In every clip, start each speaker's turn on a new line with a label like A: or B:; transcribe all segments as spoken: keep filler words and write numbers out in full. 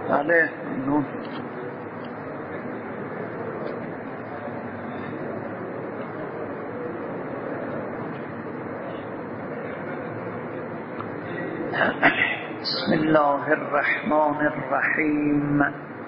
A: بله ممنون. بسم الله الرحمن الرحیم.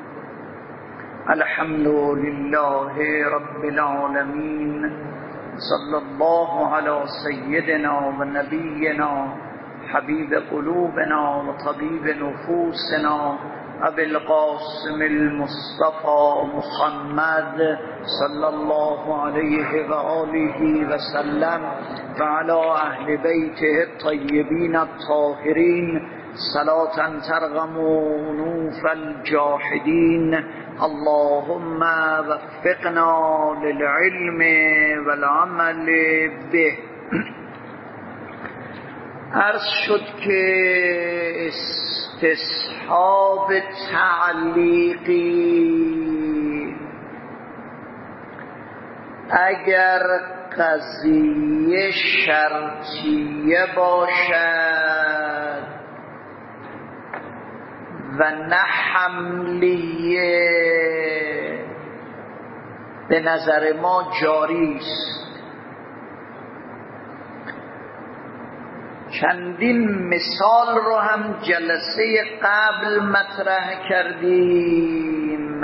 A: الحمد لله رب العالمین. صلی الله علی سیدنا و نبینا حبیب قلوبنا و طبیب نفوسنا ابی القاسم المصطفى محمد صلی الله علیه و آله و سلم و علی اهل بیته الطیبین الطاهرین صلاة ترغم انوف الجاحدین. اللهم وفقنا للعلم والعمل به. عرض شد که استصحاب تعلیقی اگر قضیه شرطیه باشد و نه حملیه به نظر ما جاری است. چندین مثال رو هم جلسه قبل مطرح کردیم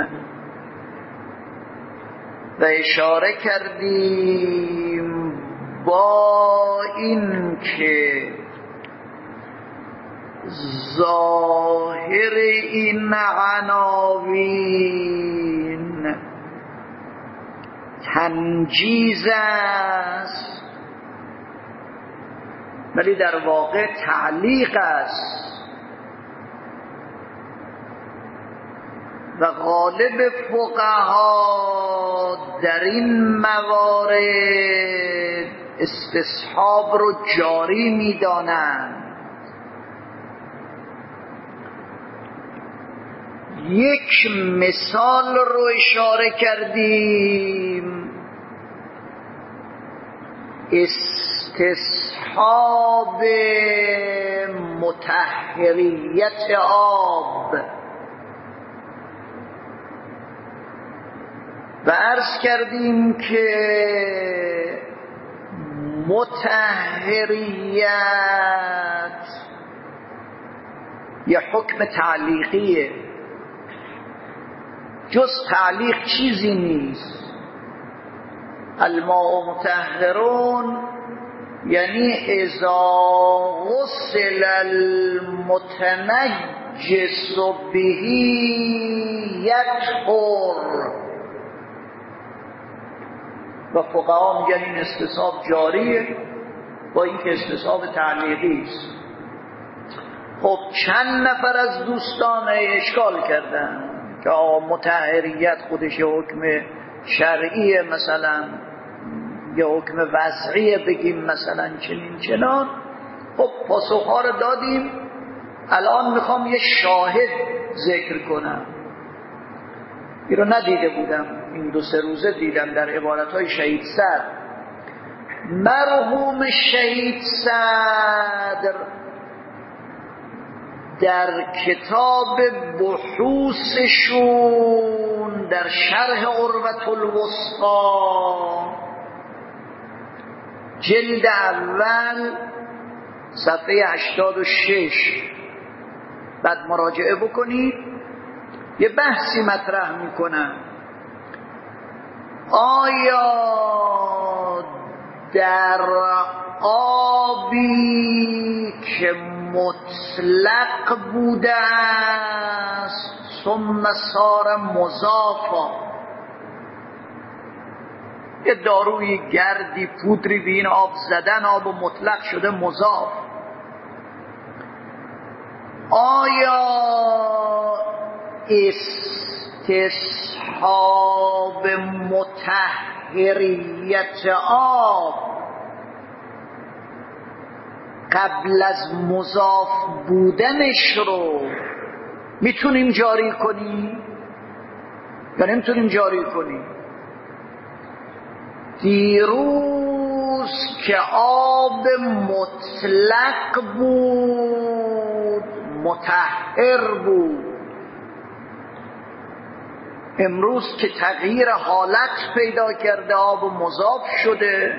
A: و اشاره کردیم با این که ظاهر این عناوین تنجیز است ولی در واقع تعلیق است و غالب فقها در این موارد استصحاب رو جاری می دانند. یک مثال رو اشاره کردیم، استصحاب مطهریت آب، و عرض کردیم که مطهریت یه حکم تعلیقیه، جز تعلیق چیزی نیست. الماء مطهرون یعنی اذا غسل المتنجس بهی یطهر، و فقها میگن این استصحاب جاریه با اینکه استصحاب تعلیقی است. خب چند نفر از دوستان اشکال کردن که آقا مطهریت خودش یه حکم شرعیه، مثلا یه حکم وضعیه بگیم مثلا چنین چنان. خب پاسخها رو دادیم. الان میخوام یه شاهد ذکر کنم، این رو ندیده بودم، این دو سه روزه دیدم در عبارتهای شهید صدر. مرحوم شهید صدر در کتاب بحوثشون در شرح عروة الوثقی جلد اول صفحه هشتاد و شش بعد مراجعه بکنید، یه بحثی مطرح میکنن. آیا در آبی که مطلق بوده است ثم صار مضافا، یه داروی گردی پودری به این آب زدن، آب مطلق شده مضاف، آیا استصحاب مطهریت آب قبل از مضاف بودنش رو میتونیم جاری کنیم یا نمیتونیم جاری کنیم؟ دیروز که آب مطلق بود، مطهر بود، امروز که تغییر حالت پیدا کرده، آب مضاف شده،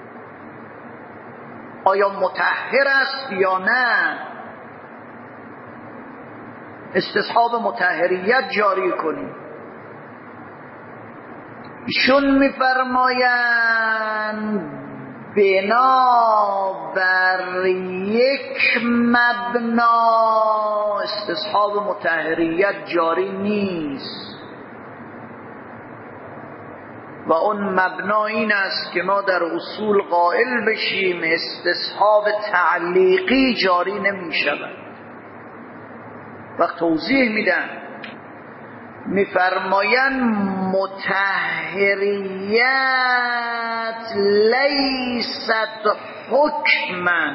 A: آیا مطهر است یا نه؟ استصحاب مطهریت جاری کنیم. ایشون میفرمایند بنا بر یک مبنا استصحاب مطهریت جاری نیست و اون مبنا این است که ما در اصول قائل بشیم استصحاب تعلیقی جاری نمی شود. وقت توضیح میدن میفرمایند مطهریت لیست حکما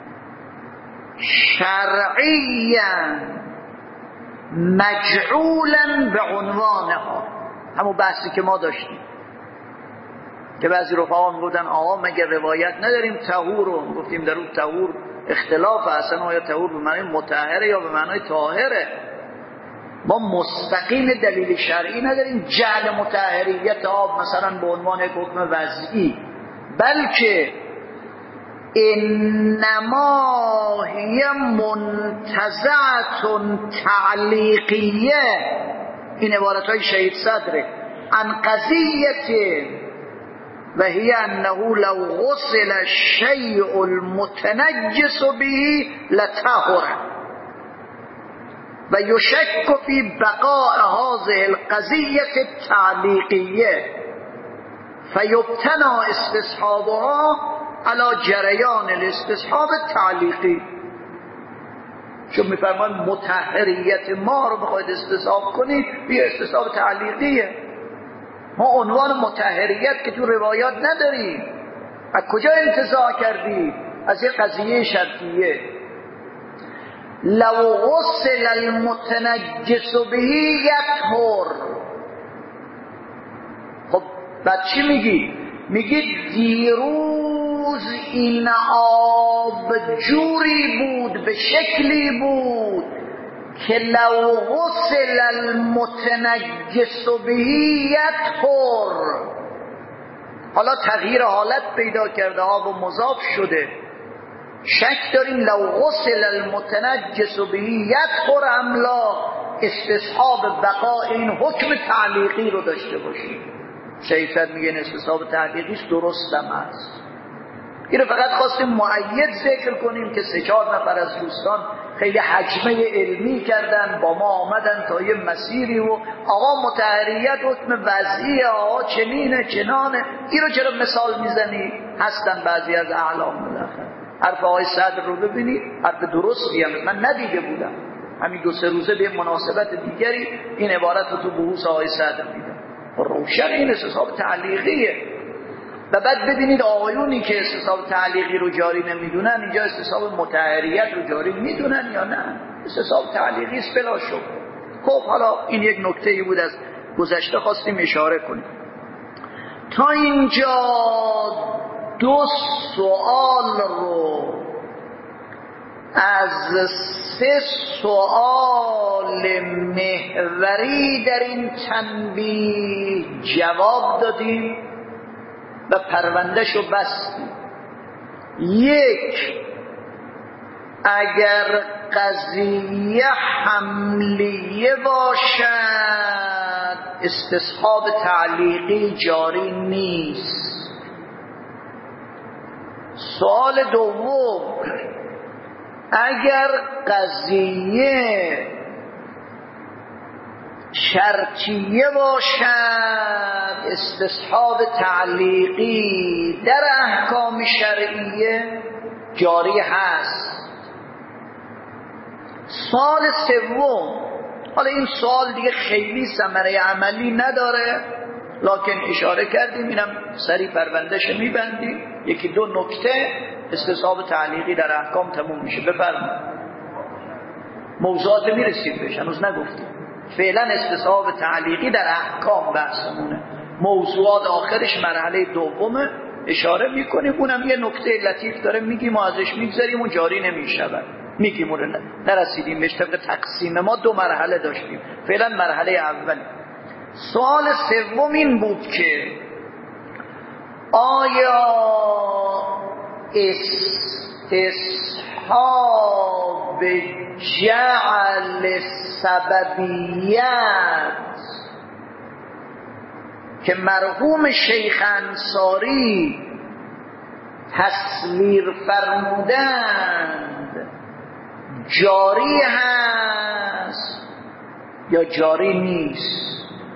A: شرعیا مجعولا به عنوانها. همون بحثی که ما داشتیم که بعضی رفقا میگفتن آقا مگر روایت نداریم طهور رو؟ گفتیم در اون طهور اختلاف اصلا، آیا طهور به معنی مطهره یا به معنی طاهره؟ ما مستقیم دلیل شرعی نداریم جعل مطهریت آب مثلا به عنوان حکم وضعی، بلکه انما هی منتزعت تعلیقیه، این عبارت های شهید صدره، عن قضیت و هی انه لو غسل الشیء المتنجس به لطهر و یشک فی بقاء هذه القضیه التعلیقیه فیبتنا استصحابها علی جریان الاستصحاب التعلیقی. چون میفرمان مطهریت ما رو بخواید استصحاب کنید بیا استصحاب تعلیقیه. ما عنوان مطهریت که تو روایات نداریم، از کجا انتزاع کردی؟ از یه قضیه شرطیه. لو غسل المتنجس به یطهر. خب بعد چی میگی؟ میگی دیروز این آب جوری بود، به شکلی بود که لو غسل المتنجس به یطهر. حالا تغییر حالت پیدا کرده، آب و مضاف شده، شک داریم لو غسل المتنجس به یطهر ام لا، استصحاب بقاء این حکم تعلیقی رو داشته باشیم. شیطان میگه استصحاب تعلیقیش درستم است. این رو فقط خواستیم مؤید ذکر کنیم که سه چهار نفر از دوستان خیلی حجمه علمی کردن، با ما آمدن تا یه مسیری و آقا مطهریت حکم وضعیه، آقا چنینه چنانه، این رو چرا مثال میزنی؟ هستن بعضی از اعلام بالاخره. حرف آقای صدر رو ببینید، حرف درستی هم من ندیده بودم، همین دو سه روزه به مناسبت دیگری این عبارت رو تو بحوث آقای صدر دیدم. روشن این استصحاب تعلیقیه. و بعد ببینید آقایونی که استصحاب تعلیقی رو جاری نمیدونن اینجا استصحاب مطهریت رو جاری میدونن یا نه؟ استصحاب تعلیقی است بلا شبهه. خب حالا این یک نکته‌ای بود از گذشته خواستیم اشاره کنیم. تا اینجا دو سوال رو از سه سوال محوری در این تنبیه جواب دادیم و پروندهشو بستیم. یک، اگر قضیه حملیه باشد استصحاب تعلیقی جاری نیست. سوال دوم، اگر قضیه شرطیه باشد استصحاب تعلیقی در احکام شرعیه جاری هست. سوال سوم، حالا این سوال دیگه خیلی ثمره عملی نداره لکن اشاره کردیم، اینم سری پروندهش میبندیم. یکی دو نکته استصحاب تعلیقی در احکام تموم میشه. بفرمایید. موضوعات میرسید بهش، هنوز نگفتیم. فعلا استصحاب تعلیقی در احکام بحثمونه، موضوعات آخرش مرحله دومه، اشاره میکنیم. اونم یه نکته لطیف داره میگیم و ازش میگذاریم و جاری نمیشود. میگیم اون نرسیدیم بهش. طبق تقسیم ما دو مرحله داشتیم، فعلا مرحله اول. سوال سوم این بود که آیا استصحاب جعل سببیت که مرحوم شیخ انصاری تصویر فرمودند جاری هست یا جاری نیست؟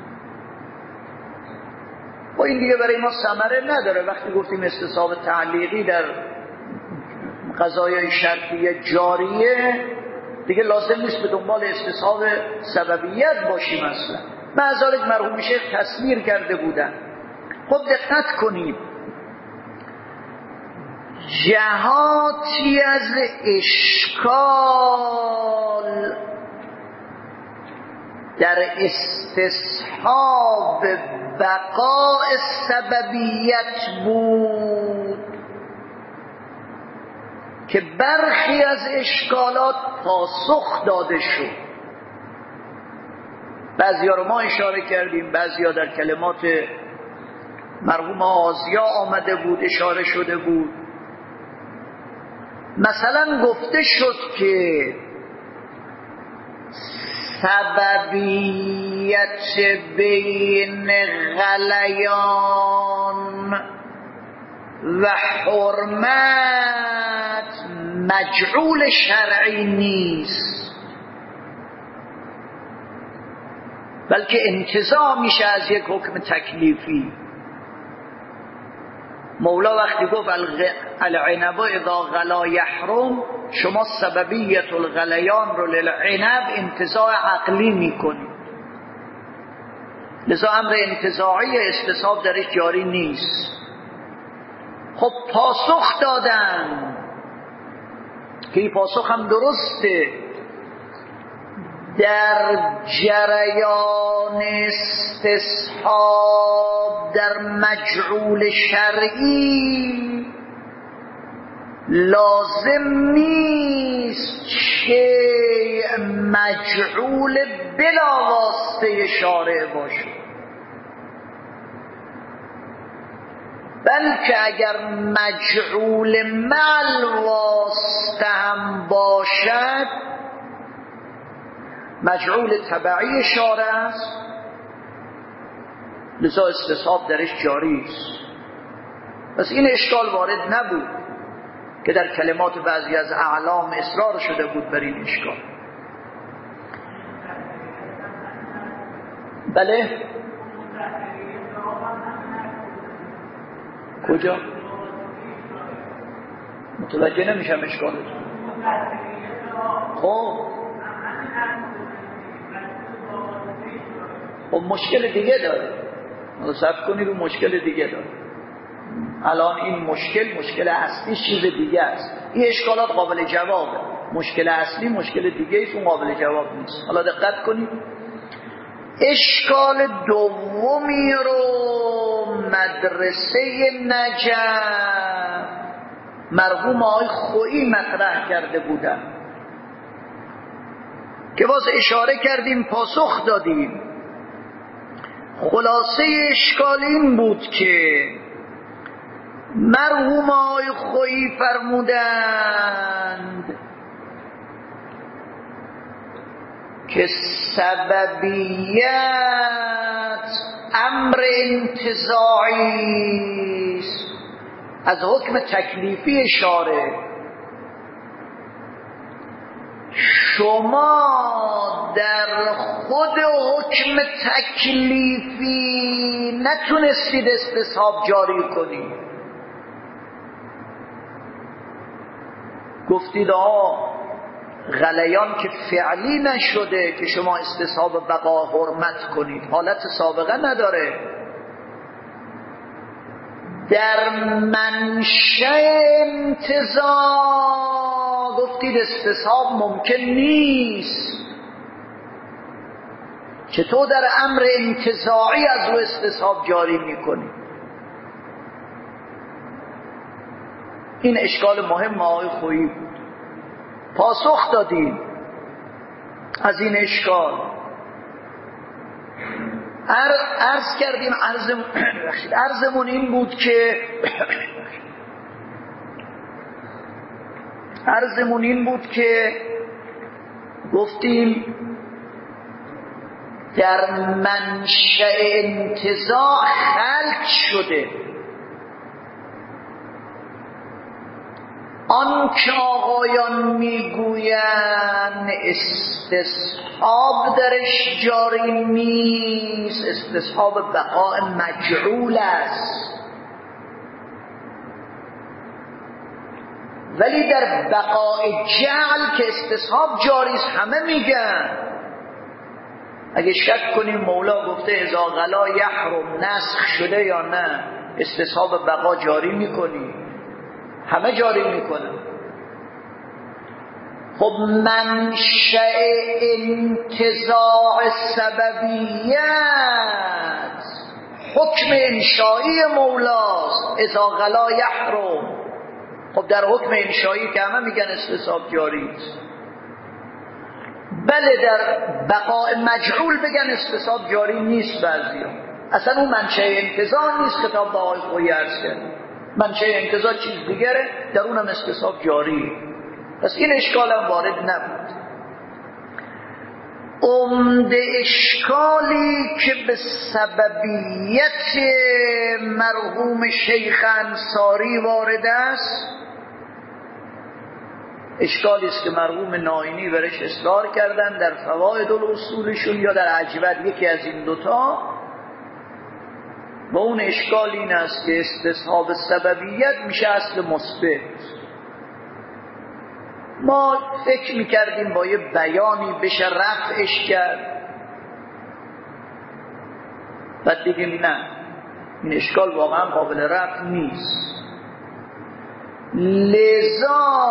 A: و این دیگه برای ما ثمره نداره. وقتی گفتیم استصحاب تعلیقی در قضایای شرطیه جاریه، دیگه لازم نیست به دنبال استصحاب سببیت باشیم اصلا. معذالک مرحوم شیخ تصویر کرده بودن. خب دقت کنید، جهاتی از اشکال در استصحاب بقاء سببیت بود که برخی از اشکالات پاسخ داده شد. بعضی ها رو ما اشاره کردیم، بعضی ها در کلمات مرحوم آزیا آمده بود، اشاره شده بود. مثلا گفته شد که سببیت بین غلیان و حرمت مجعول شرعی نیست، بلکه انتزاع میشه از یک حکم تکلیفی. مولا وقتی گفت العنب اذا غلا یحرم، شما سببیت الغلیان رو للعنب انتزاع عقلی میکنید، لذا امر انتزاعی استصحاب درش جاری نیست. خب پاسخ دادن که این پاسخ هم درسته، در جریان استصحاب در مجعول شرعی لازم نیست که مجعول بلا واسطه شارع باشه، بلکه اگر مجعول مع واسطه هم باشد مجعول تبعی شارع است، لذا استصحاب درش جاری است. پس این اشکال وارد نبود که در کلمات بعضی از اعلام اصرار شده بود بر این اشکال. بله کجا؟ متوجه نمیشم اشکالتون. خب خب مشکل دیگه داره، صبر کنید، رو مشکل دیگه داره. الان این مشکل مشکل اصلی چیز دیگه است. این اشکالات قابل جوابه، مشکل اصلی مشکل دیگه ایست، اون قابل جواب نیست. حالا دقت کنید، اشکال دومی رو مدرسه نجف مرحوم آقای خویی مطرح کرده بودن که باز اشاره کردیم، پاسخ دادیم. خلاصه اشکال این بود که مرحوم آقای خویی فرمودند که سببیت امر انتزاعی است از حکم تکلیفی شارع. شما در خود حکم تکلیفی نتونستید استصحاب جاری کنید. گفتید آه غلیان که فعلی نشده که شما استصحاب بقا حرمت کنید، حالت سابقه نداره. در منشأ انتزاع گفتید استصحاب ممکن نیست، چطور در امر انتزاعی از او استصحاب جاری میکنید؟ این اشکال مهم آقای خویی بود. پاسخ دادیم از این اشکال. عرض کردیم عرضمون عرضمون این بود که عرضمون این بود که گفتیم در منشأ انتزاع خلق شده آن که آقایان میگویند استصحاب درش جاری نیست، استصحاب بقاء مجعول است، ولی در بقاء جعل که استصحاب جاری است همه میگن. اگه شک کنیم مولا گفته اذا غلا یحرم نسخ شده یا نه، استصحاب بقا جاری میکنی، همه جاری میکنن. خب منشأ انتزاع سببیت حکم انشایی مولاست، اذا غلا یحرم. خب در حکم انشایی که همه میگن استصحاب جاری است، بله در بقاء مجعول بگن استصحاب جاری نیست. بعضیا اصلا اون منشأ انتزاع نیست. خطاب به آقای خویی عرض کردیم منشأ انتزاع چیز دیگره، در اونم استصحاب جاری. پس این اشکال هم وارد نبود. عمده اشکالی که به سببیت مرحوم شیخ انصاری وارد است، اشکالی است که مرحوم ناینی برش اصرار کردن در فواید الاصولشون یا در عجبت، یکی از این دوتا. و اون اشکال این است که استصحاب سببیت میشه اصل مثبت. ما فکر میکردیم با یه بیانی بشه رفعش کرد، بعد دیدیم نه، این اشکال واقعا قابل رفع نیست. لذا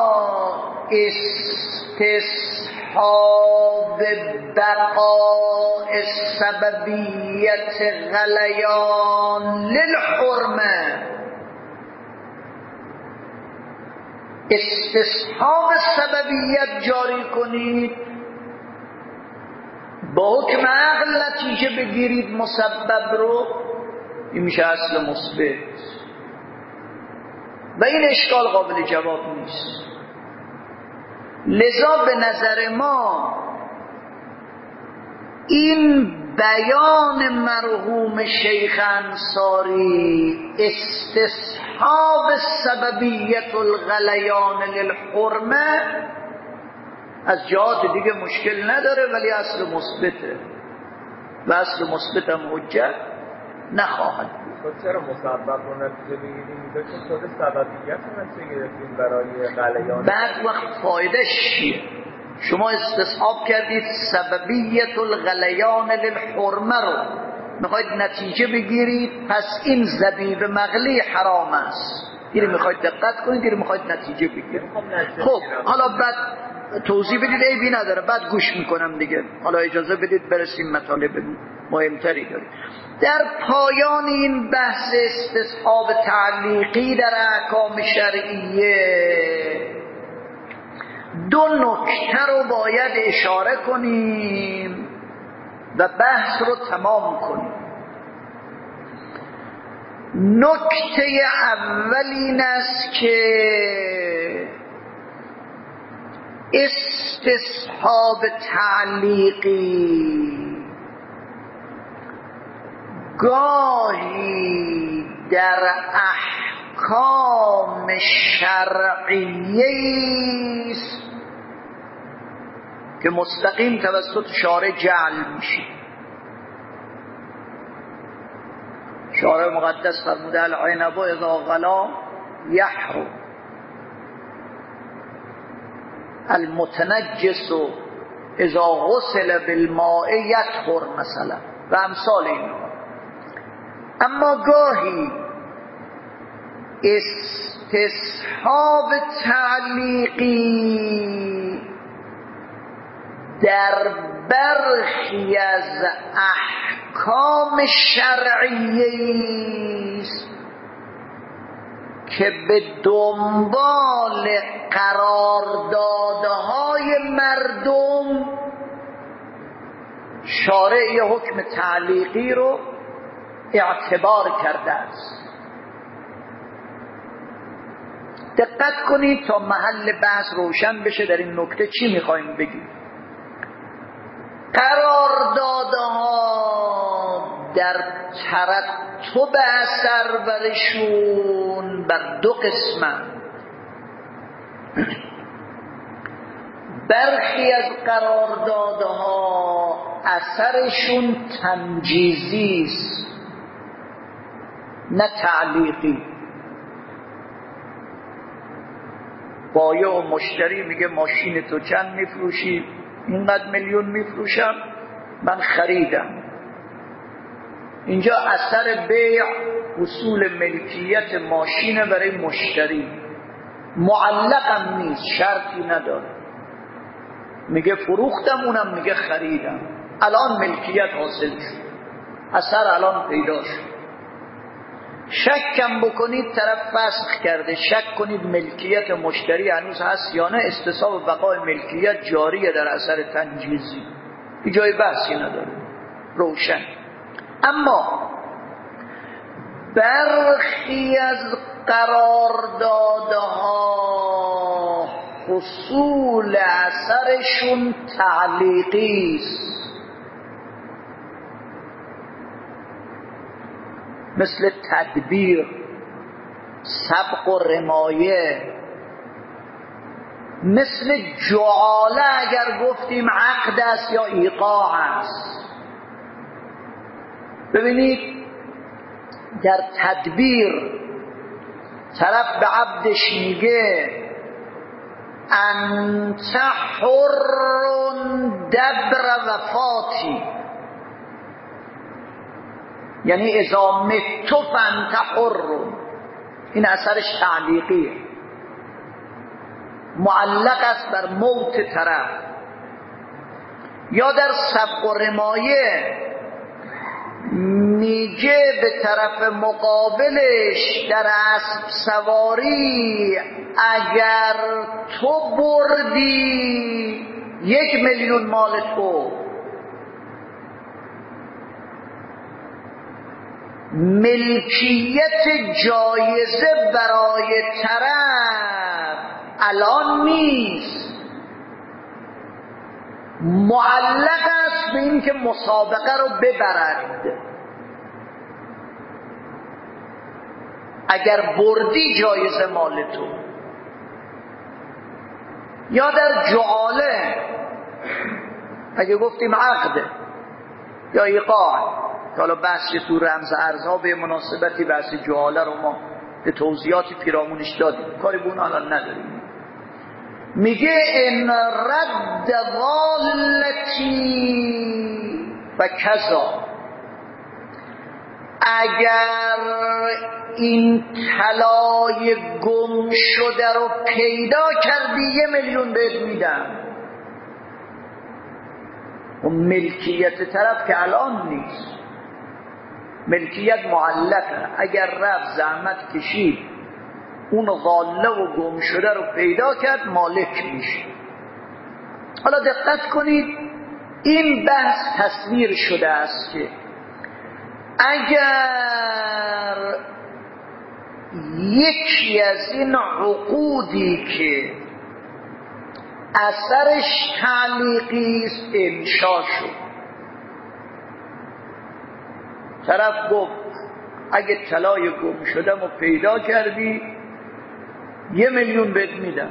A: استصحاب بقاء سببیت غلیان للحرمه، استصحاب سببیت جاری کنید، با حکم عقل نتیجه بگیرید مسبب رو، این میشه اصل مثبت. و این اشکال قابل جواب نیست. لذا به نظر ما این بیان مرحوم شیخ انصاری استصحاب سببیت الغلیان للحرمه از جهات دیگه مشکل نداره، ولی اصل مثبته و اصل مثبت هم حجت نخواهد بود.
B: چرا مسبب رو نتیجه بگیریم؟ میگه که خود سببیت رو نتیجه گرفتیم برای غلیان.
A: بعد وقت فایدهش چیه؟ شما استصحاب کردید سببیت الغلیان للحرمه رو، میخواید نتیجه بگیرید، پس این زبیب مغلی حرام است. اینو میخواید دقت کنید، اینو میخواید نتیجه بگیرید. خب حالا بعد توضیح بدید، عیبی نداره، بعد گوش میکنم دیگه. حالا اجازه بدید برسیم مطالب مهمتری داریم. در پایان این بحث استصحاب تعلیقی در احکام شرعیه دو نکته رو باید اشاره کنیم و بحث رو تمام کنیم. نکته اول این است که استصحاب تعلیقی گاهی در احکام شرعیه است که مستقیم توسط شارع جعل میشه. شارع مقدس فرموده العنب اذا غلا یحرم، المتنجس اذا غسل بالماء یطهر مثلا و امثال این. اما گاهی استصحاب تعلیقی در برخی از احکام شرعیه است که به دنبال قراردادهای مردم شارع یه حکم تعلیقی رو اعتبار کرده است. دقت کنید تا محل بحث روشن بشه در این نکته چی میخوایم بگیم. قراردادها در ترتب اثر برشون بر دو قسمه. برخی از قراردادها اثرشون تمجیزی است نه تعلیقی. بایع و مشتری میگه ماشین تو چند میفروشی؟ اینقدر میلیون میفروشم، من خریدم. اینجا اثر بیع اصول ملکیت ماشین برای مشتری، معلقم نیست، شرطی نداره. میگه فروختم، اونم میگه خریدم. الان ملکیت حاصل شد، اثر الان پیدا شد. شکم بکنید طرف فسخ کرده، شک کنید ملکیت مشتری هنوز هست یا نه، استصحاب بقای ملکیت جاریه در اثر تنجیزی، این جای بحثی نداره، روشن. اما برخی از قراردادها حصول اثرشون تعلیقی است، مثل تدبیر، سبق و رمایه، مثل جعاله اگر گفتیم عقد است یا ایقاع است. ببینید در تدبیر طرف به عبدش میگه انت حر دبر وفاتی، یعنی اذا مت فانت حر. این اثرش تعلیقیه، معلق است بر موت طرف. یا در سبق و رمایه میگه به طرف مقابلش در اسب سواری اگر تو بردی یک میلیون مال تو، ملکیت جایزه برای طرف الان نیست، معلق است به این که مسابقه رو ببرد. اگر بردی جایزه مال تو. یا در جعاله اگه گفتیم عقده یا ایقاع، که حالا بحث تو رمز ارزها به مناسبتی بحث جعاله رو ما به توضیحاتی پیرامونش دادیم، کاری به اون الان نداریم. میگه ان رد ضالتی و کذا، اگر این طلای گم شده رو پیدا کردی یه میلیون بهت میدم. و ملکیت طرف که الان نیست، ملکیت معلقه. اگر رفت زحمت کشید اون غاله و گم شده رو پیدا کرد مالک میشه. حالا دقت کنید این بحث تصویر شده است که اگر یکی از این عقودی که اثرش تعلیقی است انشا شد، طرف گفت اگه طلای گم شدم و پیدا کردی یه میلیون بهت میدم،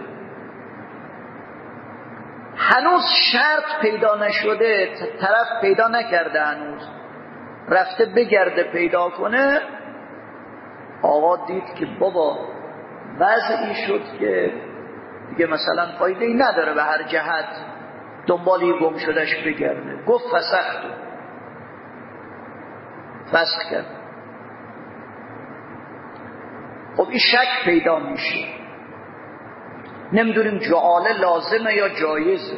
A: هنوز شرط پیدا نشده، طرف پیدا نکرده، هنوز رفته بگرده پیدا کنه، آقا دید که بابا وضعی شد که دیگه مثلا فایده ای نداره به هر جهت دنبالی گم شدهش بگرده، گفت فسختو، فسخ کرد. خب این شک پیدا میشه، نمیدونیم جعاله لازمه یا جایزه.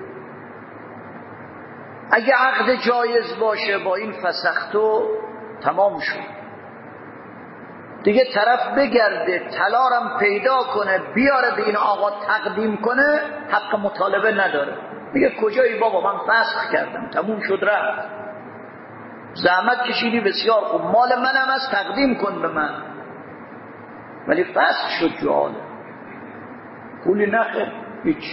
A: اگه عقد جایز باشه با این فسختو تمام شد دیگه، طرف بگرده طلارم پیدا کنه بیاره به این آقا تقدیم کنه، حق مطالبه نداره. میگه کجایی بابا، من فسخ کردم، تموم شد رفت، زحمت کشیدی بسیار خوب، مال منم از تقدیم کن به من، ولی فسخ شد جعاله، پولی نخیر هیچ.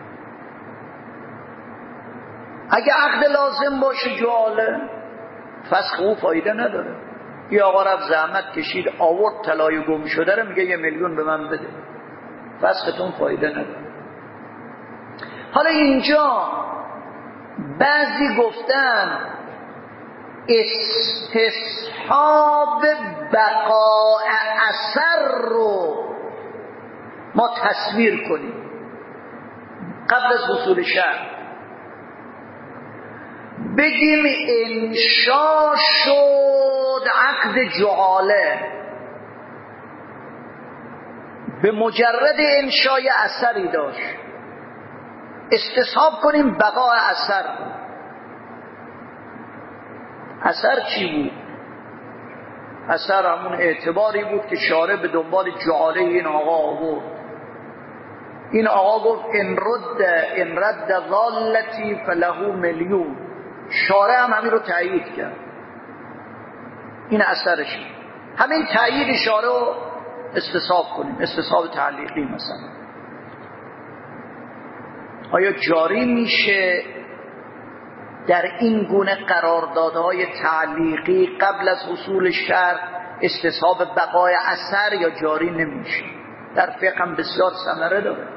A: اگه عقد لازم باشه جعاله، فسخ او فایده نداره. یه آقا رفت زحمت کشید آورد طلای گم شده رو، میگه یه میلیون به من بده، فسختون فایده نداره. حالا اینجا بعضی گفتن استصحاب بقاء اثر رو ما تصویر کنیم قبل از حصول شرط، بگیم انشا شد عقد جعاله، به مجرد انشای اثری داشت، استصحاب کنیم بقاء اثر. اثر چی بود؟ اثر همون اعتباری بود که شارع به دنبال جعاله این آقا آورد. این آقا گفت ان رد ان رد ضالتی فله میلیون، شارع هم همین رو تأیید کرد، این اثرش. همین تأیید شارع رو استصحاب کنیم، استصحاب تعلیقی مثلا. آیا جاری میشه در این گونه قراردادهای تعلیقی قبل از حصول شرط استصحاب بقای اثر، یا جاری نمیشه؟ در فقه هم بسیار ثمره داره.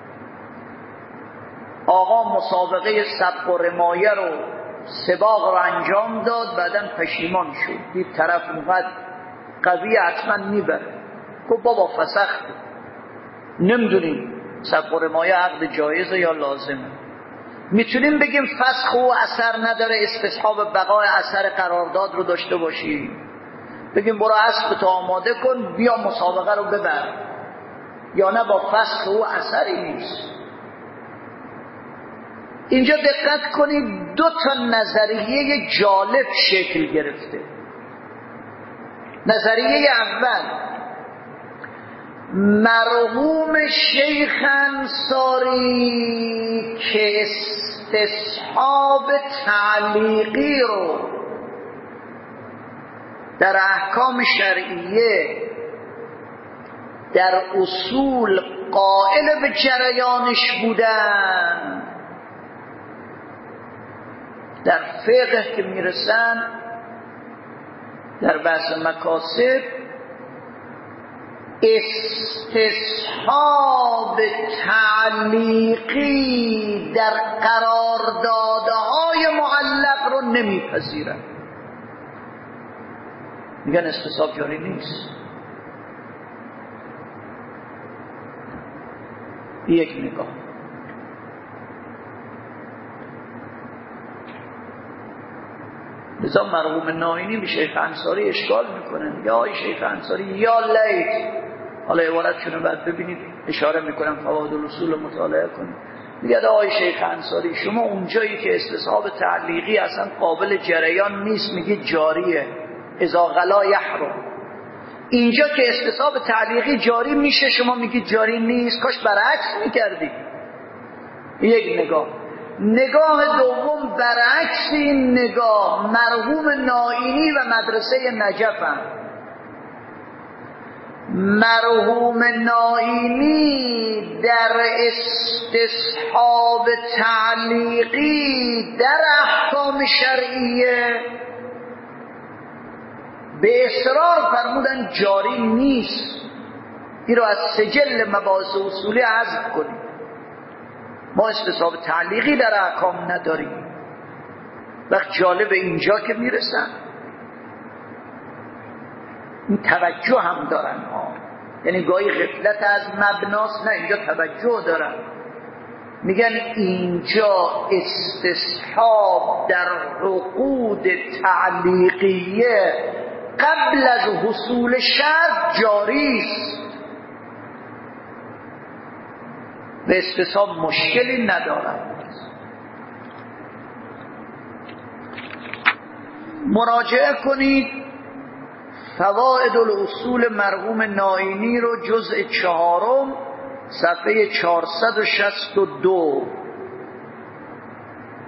A: آقا مسابقه سبق و رمایه رو سباق رو انجام داد، بعدن پشیمان شد، دید طرف اونقدر قوی حتما میبره، گفت بابا فسخت، نمیدونیم سبق و رمایه عقد جایزه یا لازمه. میتونیم بگیم فسخ و اثر نداره، استصحاب بقای اثر قرارداد رو داشته باشی، بگیم برو اسب تو آماده کن بیا مسابقه رو ببر، یا نه با فسخ و اثری نیست. اینجا دقت کنید دو تا نظریه جالب شکل گرفته. نظریه اول، مرحوم شیخ انصاری که استصحاب تعلیقی رو در احکام شرعیه در اصول قائل به جریانش بودن، در فقه که میرسن در بحث مکاسب استصحاب تعلیقی در قراردادهای معلق رو نمیپذیرن، میگن استصحاب جاری نیست. یک نگاه. لذا مرحوم ناینی به شیخ انصاری اشکال میکنن، یا آی شیخ انصاری یا لیت، حالا عبارتشون بعد ببینید اشاره میکنم فوائد الاصول مطالعه کنید، میگه آی شیخ انصاری شما اونجایی که استصحاب تعلیقی اصلا قابل جریان نیست میگید جاریه، اذا غلا یحرم، اینجا که استصحاب تعلیقی جاری میشه شما میگید جاری نیست، کاش برعکس میکردی. یک نگاه. نگاه دوم برعکس این نگاه مرحوم ناینی و مدرسه نجف هم. مرحوم ناینی در استصحاب تعلیقی در احکام شرعیه به اصرار فرمودن جاری نیست، این رو از سجل مباحث اصولی حذف کنیم، ما استصحاب تعلیقی در احکام نداریم. وقت جالب اینجا که میرسن این توجه هم دارن ها، یعنی گاهی غفلت از مبناست، نه اینجا توجه دارن، میگن اینجا استصحاب در عقود تعلیقیه قبل از حصول شرط جاری است، به استصحاب مشکلی ندارد. مراجعه کنید فوائد الاصول مرحوم ناینی رو جزء چهارم صفحه چهارصد و شصت و دو.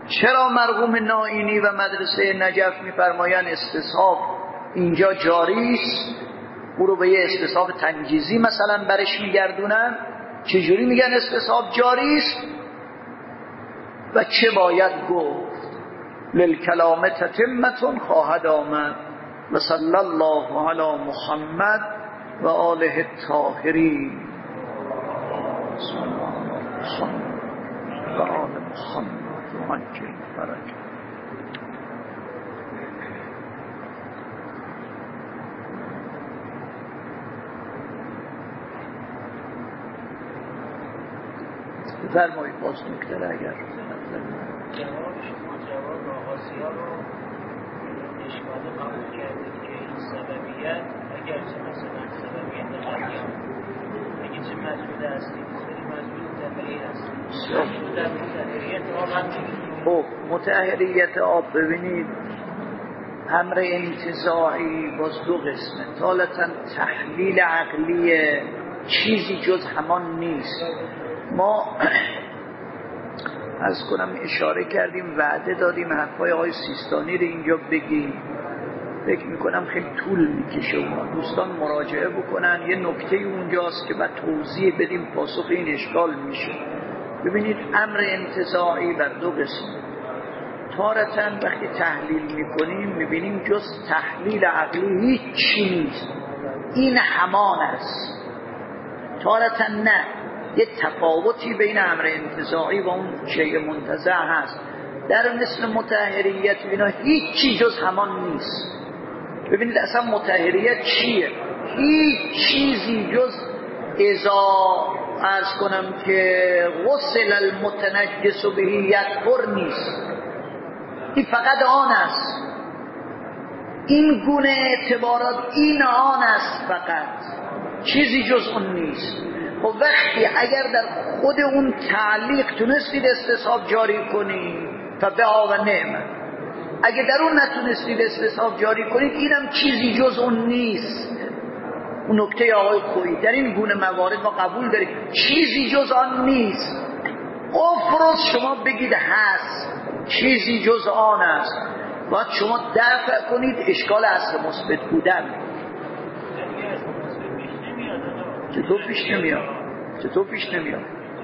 A: چرا مرحوم نائینی و مدرسه نجف میفرمایند استصحاب اینجا جاری است؟ او رو به یه استصحاب تنجیزی مثلا برش میگردونن. چجوری میگن استصحاب جاری است و چه باید گفت؟ للکلام تتمتون خواهد آمد. و صلی الله علی محمد و آله الطاهرین و آل محمد و عجل فرج. بفرمایید باز نکته اگر
C: جواب شما جواب آغازی‌ها رو اشکاله قبول کردید که این سببیت اگرچه مثلا سببیت قطعی اگه چه مجهول اصلی سری مجهول تبعی هست مجهول در متحریت آب هم نمیدونید.
A: خب متحریت آب ببینید امر انتزاعی باز دو قسمه. طالتا تحلیل عقلی چیزی جز همان نیست. ما از کنم اشاره کردیم، وعده دادیم حرفای آقای سیستانی رو اینجا بگیم. فکر میکنم خیلی طول میکشه اونا دوستان مراجعه بکنن. یه نکته اونجاست که بعد توضیح بدیم پاسخ این اشکال میشه. ببینید امر انتزاعی بر دو قسم. تارتاً وقتی تحلیل میکنیم میبینیم جز تحلیل عقلی هیچ چی نیست، این همان است. تارتاً نه، یه تفاوتی بین امر انتزاعی و اون شیء منتزع هست. در مثل مطهریت اینا هیچی جز همان نیست. ببینید اصلا مطهریت چیه؟ هیچ چیزی جز اذا عرض کنم که غسل المتنجس به یطهر نیست. این فقط آن است. این گونه اعتبارات این آن است، فقط چیزی جز اون نیست. خب وقتی اگر در خود اون تعلیق تونستید استصحاب جاری کنید فبها و نعمت، اگه در اون نتونستید استصحاب جاری کنید اینم چیزی جز اون نیست. اون نکته آقای خویی در این گونه موارد ما قبول داریم چیزی جز آن نیست. افرض شما بگید هست، چیزی جز آن است، باید شما دفع کنید اشکال اصل مثبت بودن. چطور پیش نمیاد؟ چطور پیش نمیاد؟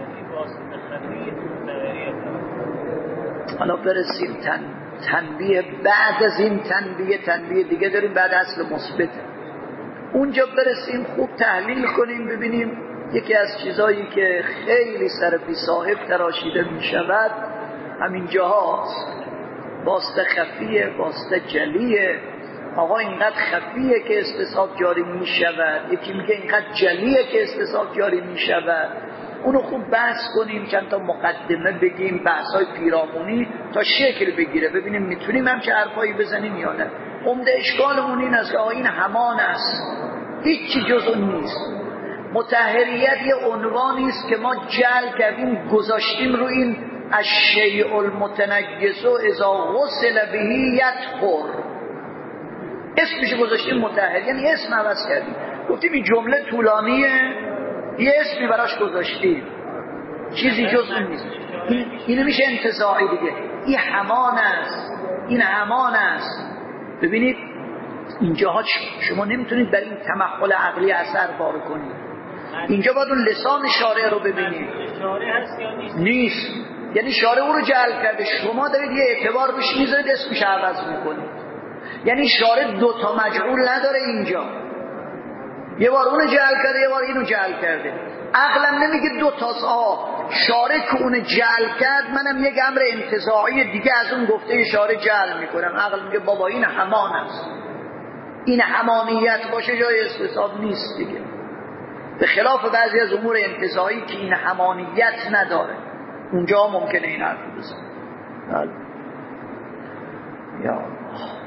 A: حالا برسیم تن تنبیه. بعد از این تنبیه تنبیه دیگه داریم بعد اصل مثبت. اونجا برسیم خوب تحلیل کنیم ببینیم یکی از چیزایی که خیلی سر بی صاحب تراشیده می شود همین جاهاست. واسطه خفیه، واسطه جلیه. آقا اینقدر خفیه که استصحاب جاری می شود، یکی میگه اینقدر جلیه که استصحاب جاری می شود. اونو خوب بحث کنیم، چند تا مقدمه بگیم، بحثای پیرامونی تا شکل بگیره، ببینیم میتونیم هم چه حرفایی بزنیم یا نه. عمده اشکالمون این است که آقا این همان است، هیچی جز اون نیست. مطهریت یه عنوانی است که ما جعل کردیم گذاشتیم رو این الشیء المتنجس اذا غسل به یطهر، اسمش گذاشتیم مطهر، یعنی اسم عوض کردیم. گفتیم این جمله طولانیه، یه اسمی براش گذاشتیم، چیزی جز اون نیست. این اینه میشه انتزاعی دیگه. این همان است، این همان است. ببینید اینجاها شما نمیتونید بر این تمحل عقلی اثر بار کنید. اینجا باید اون لسان شارع رو ببینید.
C: شارع هست یا نیست؟
A: نیست، یعنی شارع او رو جعل کرده، شما دارید یه اعتبار بهش میذارید اسمش عوض میکنید. یعنی شارع دو تا مجعول نداره اینجا، یه بار اونو جعل کرده یه بار اینو جعل کرده. عقلم نمیگه دو تاست. آه شارع که اونو جعل کرد منم یک امر انتزاعی دیگه از اون گفته شارع جعل میکنم. عقل میگه بابا این همان است، این همانیت باشه جای استصحاب نیست دیگه. به خلاف بعضی از امور انتزاعی که این همانیت نداره اونجا ممکنه این حرف بزن. یا